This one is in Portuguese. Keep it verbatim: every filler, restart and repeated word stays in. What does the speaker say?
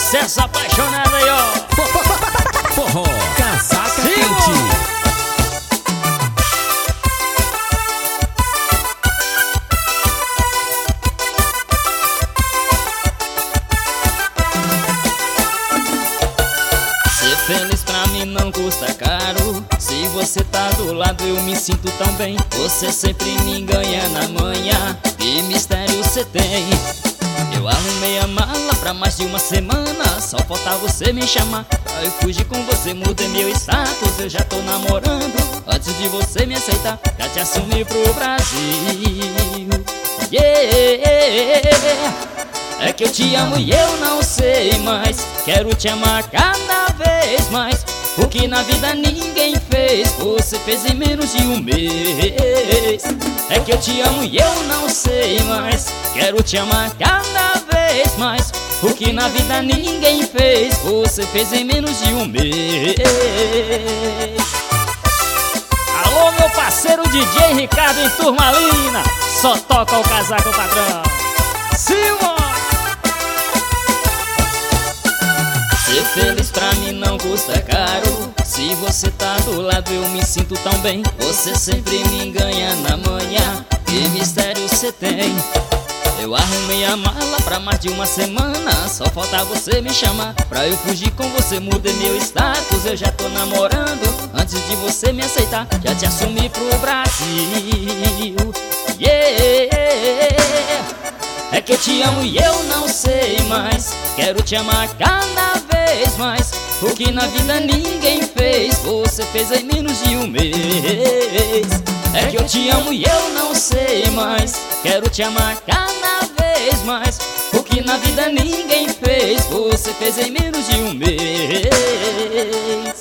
sucesso apaixonado aí, ó. Forró, casaca Sim, quente. Ser feliz pra mim não custa caro. Se você tá do lado eu me sinto tão bem. Você sempre me ganha na manhã. Que mistério você tem? Eu arrumei a mala pra mais de uma semana. Só falta você me chamar pra eu fugir com você. Mudei meu status, eu já tô namorando. Antes de você me aceitar, já te assumi pro Brasil. Yeah. É que eu te amo e eu não sei mais. Quero te amar cada vez mais. O que na vida ninguém fez, você fez em menos de um mês. É que eu te amo e eu não sei mais. Quero te amar cada vez mais. O que na vida ninguém fez, você fez em menos de um mês. Alô, meu parceiro D J Ricardo em Turmalina. Só toca o casaco, patrão. Silva! Ser feliz pra mim não custa caro. Se você tá do lado eu me sinto tão bem. Você sempre me ganha na manhã. Que mistério você tem? Eu arrumei a mala pra mais de uma semana. Só falta você me chamar pra eu fugir com você. Mudei meu status, eu já tô namorando. Antes de você me aceitar, já te assumi pro Brasil. Yeah. É que eu te amo e eu não sei mais. Quero te amar cada vez mais. O que na vida ninguém fez, você fez em menos de um mês. É que eu te amo e eu não sei mais. Quero te amar cada vez mais. O que na vida ninguém fez, você fez em menos de um mês.